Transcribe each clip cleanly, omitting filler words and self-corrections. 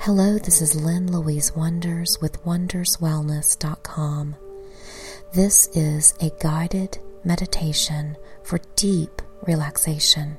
Hello, this is Lynn Louise Wonders with wonderswellness.com. This is a guided meditation for deep relaxation.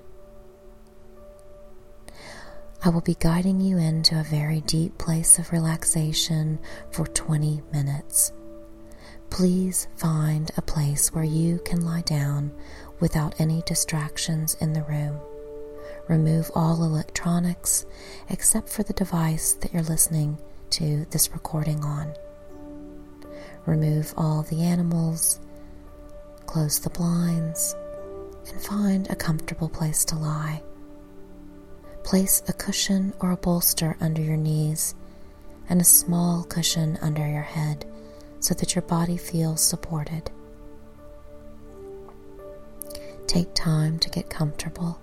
I will be guiding you into a very deep place of relaxation for 20 minutes. Please find a place where you can lie down without any distractions in the room. Remove all electronics except for the device that you're listening to this recording on. Remove all the animals, close the blinds, and find a comfortable place to lie. Place a cushion or a bolster under your knees and a small cushion under your head so that your body feels supported. Take time to get comfortable.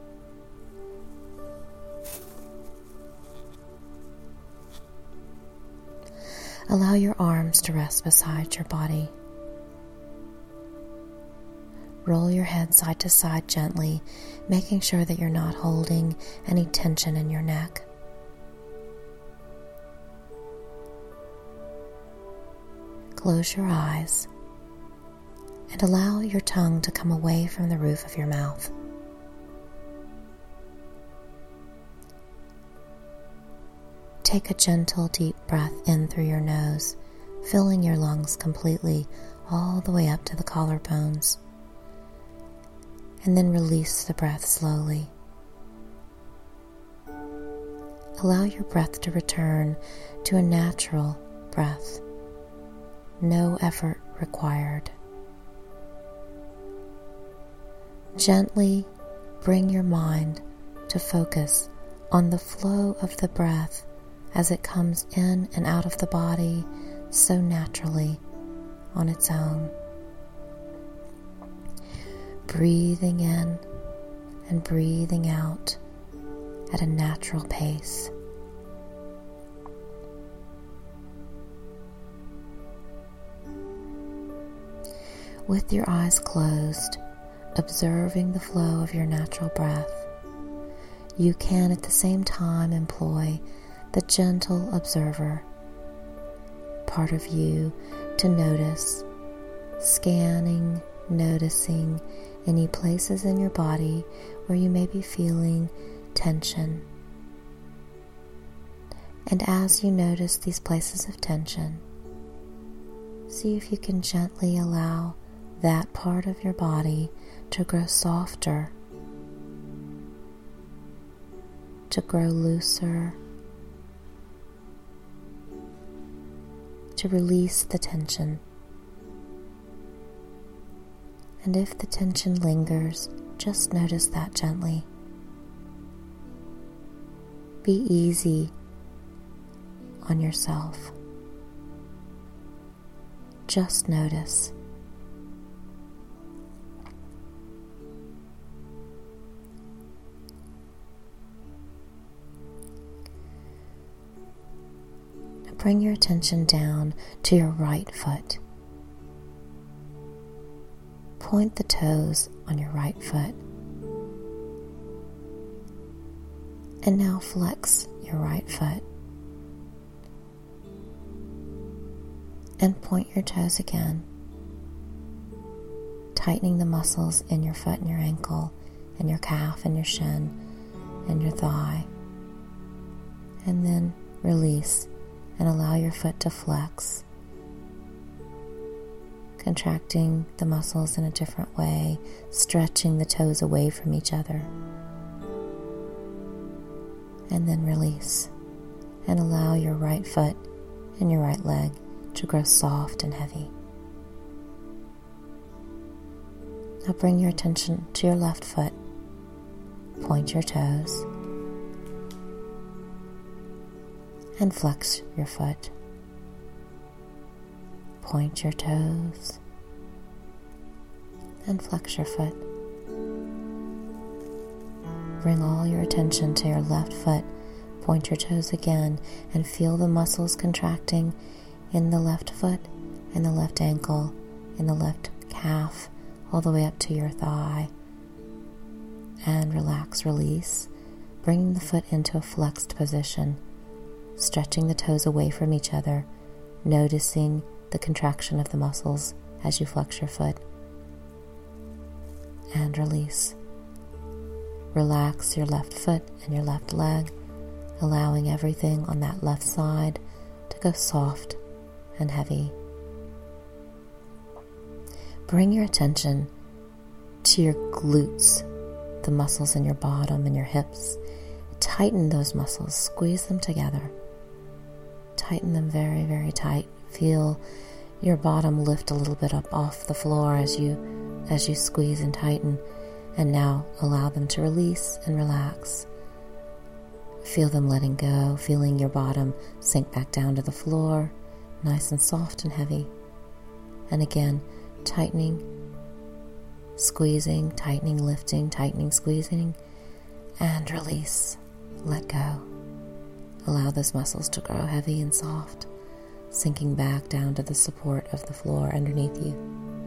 Allow your arms to rest beside your body. Roll your head side to side gently, making sure that you're not holding any tension in your neck. Close your eyes and allow your tongue to come away from the roof of your mouth. Take a gentle, deep breath in through your nose, filling your lungs completely all the way up to the collarbones. And then release the breath slowly. Allow your breath to return to a natural breath. No effort required. Gently bring your mind to focus on the flow of the breath as it comes in and out of the body so naturally on its own. Breathing in and breathing out at a natural pace. With your eyes closed, observing the flow of your natural breath, you can at the same time employ the gentle observer part of you to notice, scanning, noticing any places in your body where you may be feeling tension. And as you notice these places of tension, see if you can gently allow that part of your body to grow softer, to grow looser, to release the tension. And if the tension lingers, just notice that gently. Be easy on yourself. Just notice. Bring your attention down to your right foot. Point the toes on your right foot. And now flex your right foot. And point your toes again, tightening the muscles in your foot and your ankle, and your calf and your shin, and your thigh. And then release and allow your foot to flex, contracting the muscles in a different way, stretching the toes away from each other. And then release and allow your right foot and your right leg to grow soft and heavy. Now bring your attention to your left foot. Point your toes and flex your foot. Point your toes and flex your foot. Bring all your attention to your left foot. Point your toes again and feel the muscles contracting in the left foot, in the left ankle, in the left calf, all the way up to your thigh. And relax, release, bringing the foot into a flexed position, stretching the toes away from each other, noticing the contraction of the muscles as you flex your foot. And release. Relax your left foot and your left leg, allowing everything on that left side to go soft and heavy. Bring your attention to your glutes, the muscles in your bottom and your hips. Tighten those muscles, squeeze them together. Tighten them very, very tight. Feel your bottom lift a little bit up off the floor as you squeeze and tighten. And now allow them to release and relax. Feel them letting go, feeling your bottom sink back down to the floor, nice and soft and heavy. And again, tightening, squeezing, tightening, lifting, tightening, squeezing, and release. Let go. Allow those muscles to grow heavy and soft, sinking back down to the support of the floor underneath you.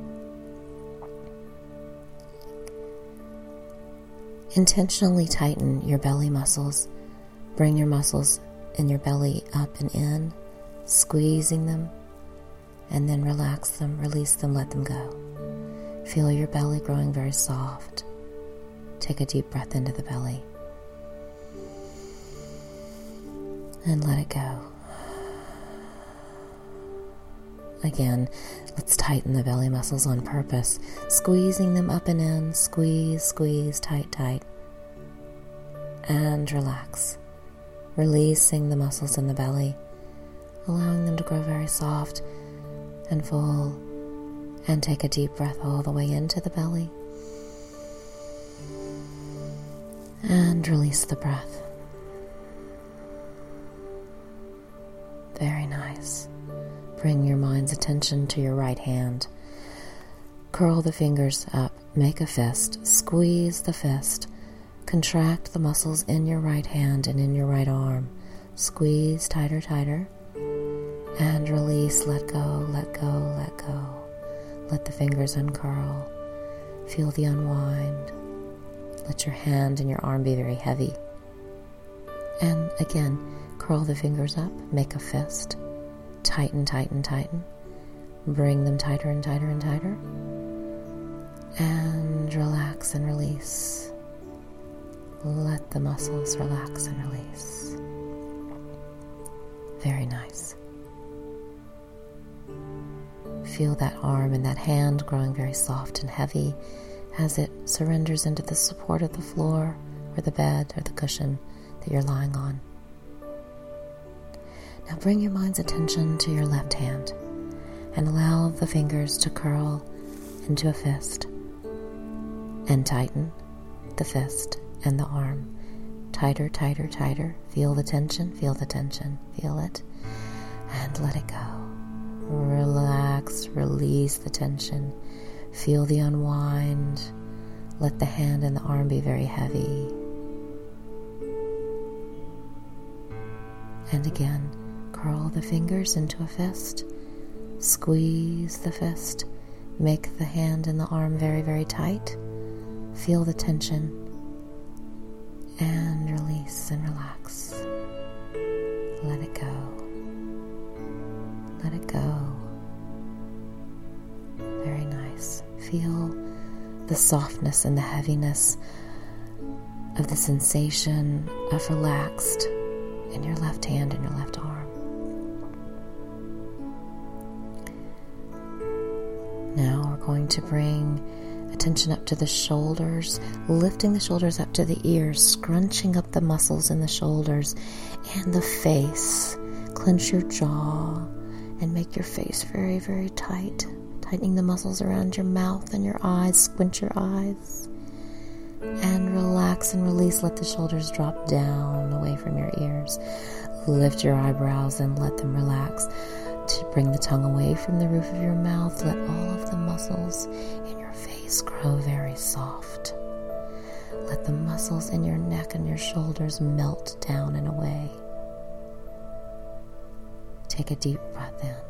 Intentionally tighten your belly muscles. Bring your muscles in your belly up and in, squeezing them, and then relax them, release them, let them go. Feel your belly growing very soft. Take a deep breath into the belly. And let it go. Again, let's tighten the belly muscles on purpose, squeezing them up and in, squeeze, squeeze, tight, tight. And relax, releasing the muscles in the belly, allowing them to grow very soft and full. And take a deep breath all the way into the belly. And release the breath. Very nice. Bring your mind's attention to your right hand. Curl the fingers up, make a fist, squeeze the fist, contract the muscles in your right hand and in your right arm. Squeeze tighter, tighter, and release, let go, let go, let go. Let the fingers uncurl. Feel the unwind. Let your hand and your arm be very heavy. And again, curl the fingers up, make a fist. Tighten, tighten, tighten. Bring them tighter and tighter and tighter. And relax and release. Let the muscles relax and release. Very nice. Feel that arm and that hand growing very soft and heavy as it surrenders into the support of the floor or the bed or the cushion that you're lying on. Now bring your mind's attention to your left hand and allow the fingers to curl into a fist and tighten the fist and the arm. Tighter, tighter, tighter. Feel the tension, feel the tension, feel it, and let it go. Relax, release the tension. Feel the unwind. Let the hand and the arm be very heavy. And again, curl the fingers into a fist. Squeeze the fist. Make the hand and the arm very, very tight. Feel the tension. And release and relax. Let it go. Let it go. Very nice. Feel the softness and the heaviness of the sensation of relaxed in your left hand and your left arm. Now we're going to bring attention up to the shoulders, lifting the shoulders up to the ears, scrunching up the muscles in the shoulders and the face. Clench your jaw and make your face very, very tight. Tightening the muscles around your mouth and your eyes. Squint your eyes. And relax and release. Let the shoulders drop down away from your ears. Lift your eyebrows and let them relax. To bring the tongue away from the roof of your mouth. Let all of the muscles in your face grow very soft. Let the muscles in your neck and your shoulders melt down and away. Take a deep breath in.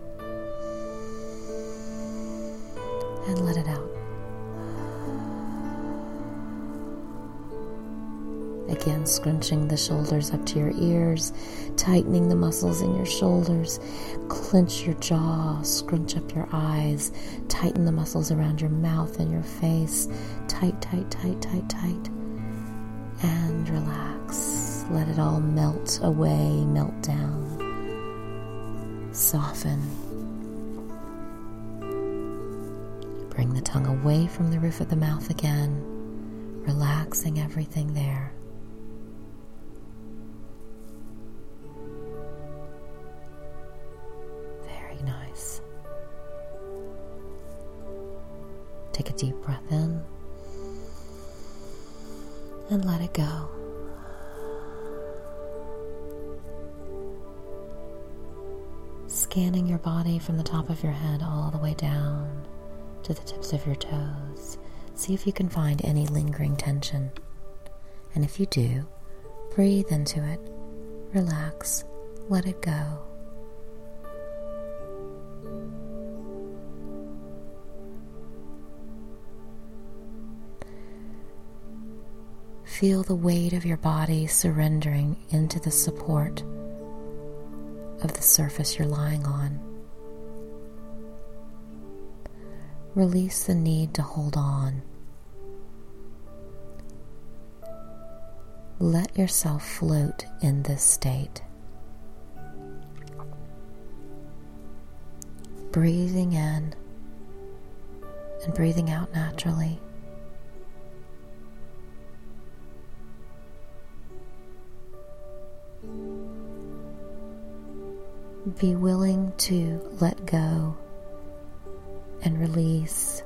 And let it out. Again, scrunching the shoulders up to your ears, tightening the muscles in your shoulders, clench your jaw, scrunch up your eyes, tighten the muscles around your mouth and your face, tight, tight, tight, tight, tight, and relax. Let it all melt away, melt down, soften. Bring the tongue away from the roof of the mouth again, relaxing everything there. Very nice. Take a deep breath in and let it go. Scanning your body from the top of your head all the way down to the tips of your toes. See if you can find any lingering tension. And if you do, breathe into it, relax, let it go. Feel the weight of your body surrendering into the support of the surface you're lying on. Release the need to hold on. Let yourself float in this state. Breathing in and breathing out naturally. Be willing to let go and release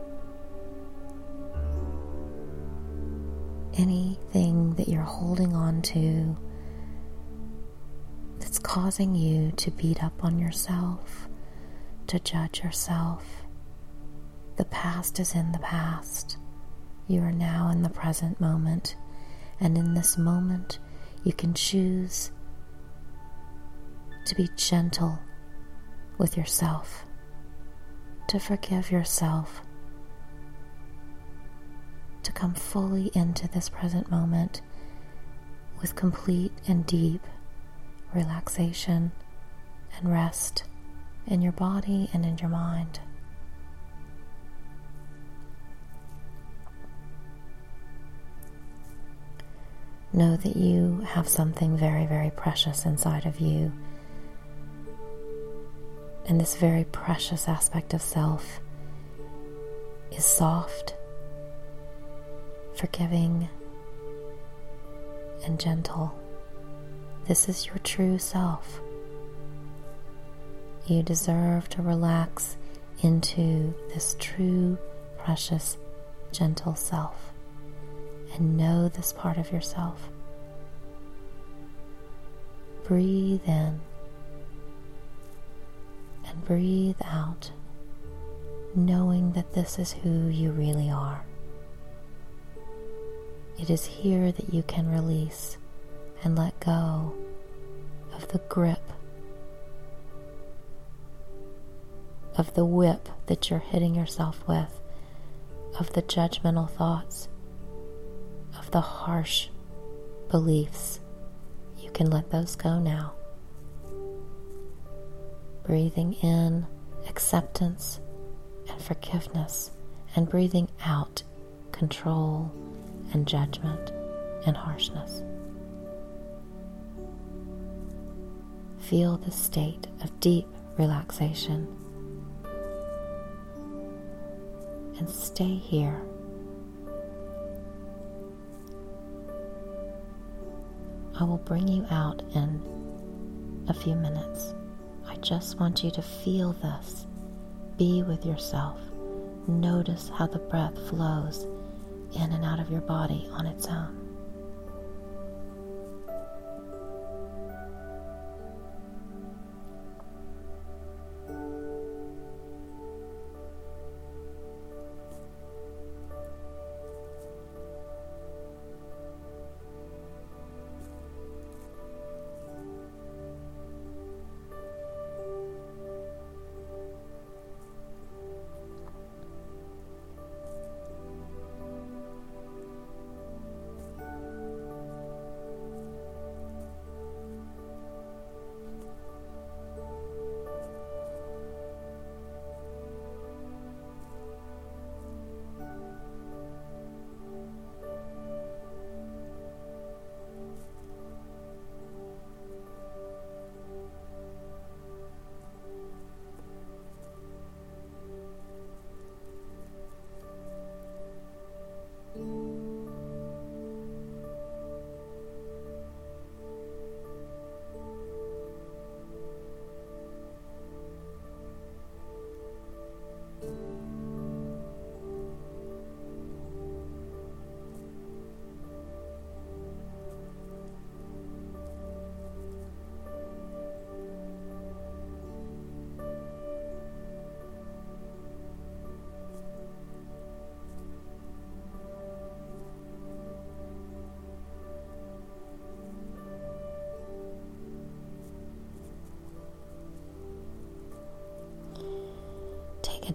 anything that you're holding on to that's causing you to beat up on yourself, to judge yourself. The past is in the past. You are now in the present moment, and in this moment you can choose to be gentle with yourself, to forgive yourself, to come fully into this present moment with complete and deep relaxation and rest in your body and in your mind. Know that you have something very, very precious inside of you. And this very precious aspect of self is soft, forgiving, and gentle. This is your true self. You deserve to relax into this true, precious, gentle self and know this part of yourself. Breathe in and breathe out, knowing that this is who you really are. It is here that you can release and let go of the grip, of the whip that you're hitting yourself with, of the judgmental thoughts, of the harsh beliefs. You can let those go now. Breathing in acceptance and forgiveness, and breathing out control and judgment and harshness. Feel the state of deep relaxation and stay here. I will bring you out in a few minutes. I just want you to feel this. Be with yourself. Notice how the breath flows in and out of your body on its own.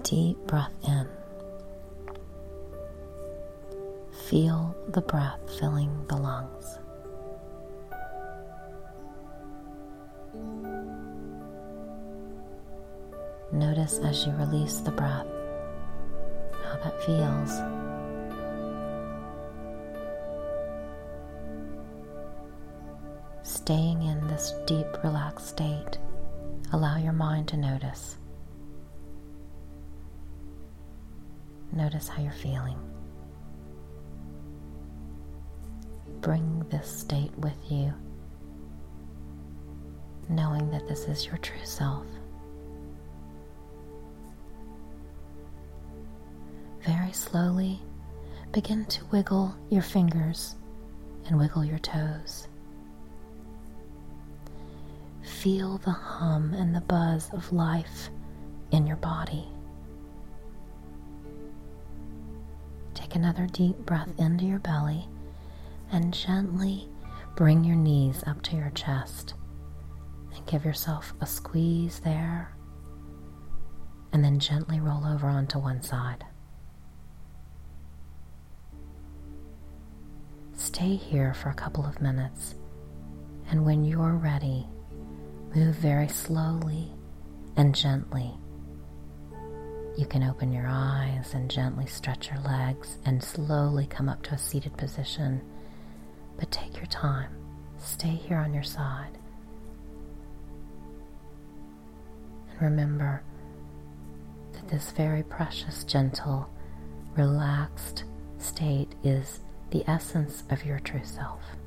deep breath in. Feel the breath filling the lungs. Notice as you release the breath how that feels. Staying in this deep, relaxed state, allow your mind to notice. Notice how you're feeling. Bring this state with you, knowing that this is your true self. Very slowly, begin to wiggle your fingers and wiggle your toes. Feel the hum and the buzz of life in your body. Take another deep breath into your belly and gently bring your knees up to your chest and give yourself a squeeze there, and then gently roll over onto one side. Stay here for a couple of minutes, and when you're ready, move very slowly and gently. You can open your eyes and gently stretch your legs and slowly come up to a seated position, but take your time. Stay here on your side. And remember that this very precious, gentle, relaxed state is the essence of your true self.